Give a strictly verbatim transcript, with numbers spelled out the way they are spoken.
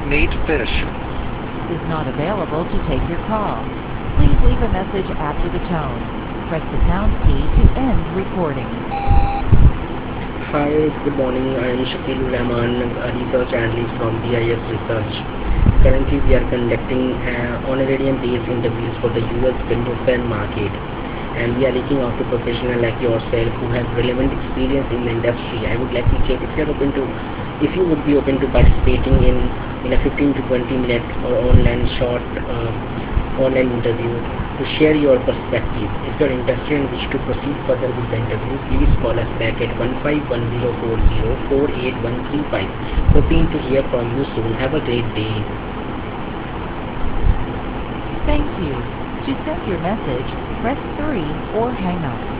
Nate Fish is not available to take your call. Please leave a message after the tone. Press the pound key to end recording. Hi, good morning. I am Shakilur Rahman, a research analyst from B I S Research. Currently, we are conducting uh, honorarium-based interviews for the U S Windows ten market, and we are reaching out to professionals like yourself who have relevant experience in the industry. I would like to check if you are open to, if you would be open to participating in in a fifteen to twenty minute or online short uh, online interview to share your perspective. If you are interested and wish to proceed further with the interview, please call us back at one five one zero four zero four eight one three five. Hoping to hear from you soon. Have a great day. Thank you. To send your message, press three or hang up.